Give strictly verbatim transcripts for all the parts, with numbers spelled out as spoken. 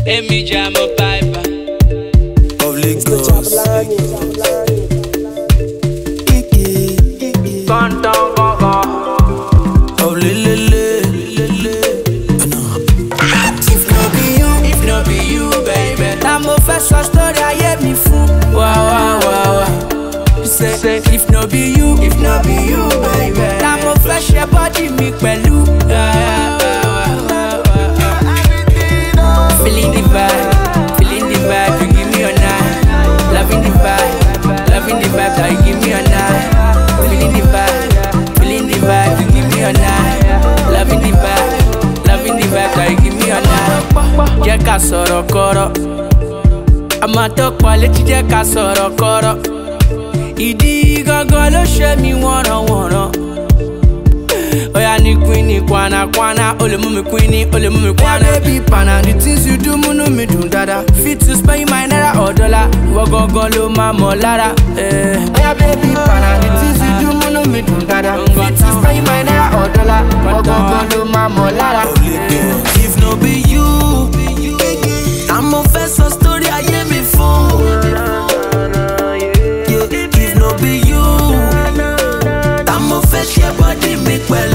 Emi Jamo Piper of Lagos. Contown Gaga Of Lelele. If no be you, if no be you, baby. Na mo fẹ́ sọ story ayé mi fún. Wow, wow, wow, wow. Say, Say, if no be you, if no be you, baby. na mo fẹ́ share body mi pẹ̀lú. Yeah, yeah, wow, wow, wow. Feeling the vibe, feeling the vibe, you give me a night. Loving the vibe, loving the vibe, that you give me a night. Feeling the vibe, feeling the vibe, you give me a night. Loving the vibe, loving the vibe, that you give me a night. Jẹ́ ká sọ̀rọ̀ kọ́rọ̀, àmọ́ tó pọ̀ létí jẹ́ ká sọ̀rọ̀ kọ́rọ̀. Ìdí gangan ló ṣe mí wọ̀nrọ̀wọ̀nrọ̀. Oya ni queen ni kwana kwana, ole mú mi queen ni, ole mú mi kwana. Yeah, baby pana, the things you do múnú mi dùn dada. Fit to spend my naira or dollar, ìwọ gangan ló máa mọ̀ lára. Eh. Oya baby pana, the things you do múnú mi dùn dada. Fit to spend my naira or dollar, ìwọ gangan ló máa mọ̀ lára. Of Lagos. If no be you, I'm a first one story I hear me phone. Yeah, if no be you, I'm a first share body make well.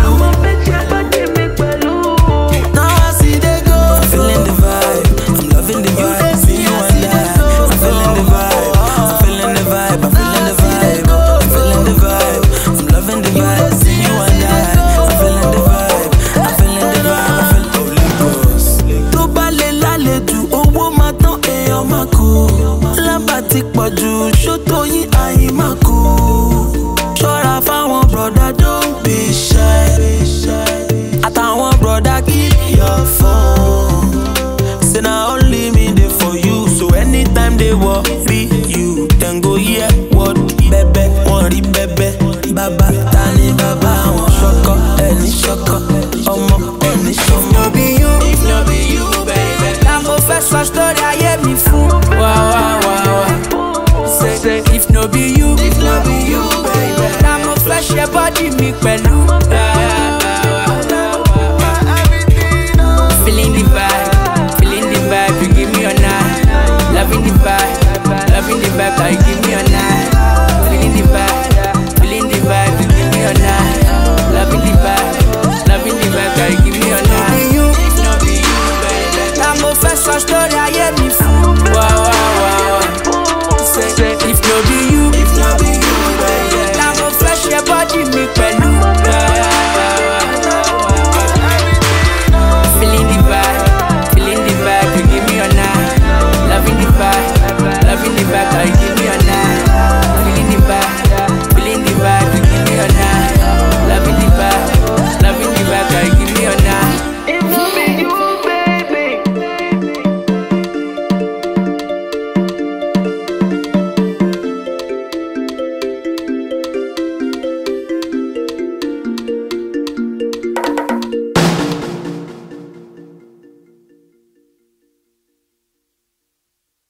Now I see they go. I'm feeling the vibe. I'm loving the vibe. See you and I. I'm feeling the vibe. I'm feeling the vibe. I'm feeling the vibe. I'm feeling the vibe. I'm loving the vibe. See you and I. I'm feeling the vibe. I'm feeling the vibe. I'm feeling of Lagos. Tó bá lè lálejò, owó máa tán èèyàn máa kú. Lábà ti pọ̀ jù, ṣótó yín àyè máa kú. Ṣọ́ra fáwọn brọ̀dá, don't be shy. Àtàwọn brọ̀dá, keep your phone. Say na only me dey for you, so anytime they worry you, then go hear what bẹ́bẹ́, wọ́n rí bẹ́bẹ́. Bàbá ta ni bàbá wọn? Ṣọkọ ẹni ṣọkọ, ọmọ ẹni ṣọmọ. No be you, If no be you, baby. na mo fẹ́ sọ story ayé mi fún. Wow, wow, wow, wow. Say, Say, if no be you, if no be you, baby. na mo fẹ́ share body mi pẹ̀lú. Yeah, yeah, wow, wow. Feeling the vibe, feeling the vibe, you give me a night. Loving the vibe, loving the vibe, that you give me a night. Feeling the vibe, feeling the vibe, you give me a night. Loving the vibe, loving the vibe, that you give me a night. If no be you, baby. Na mo fẹ́ sọ story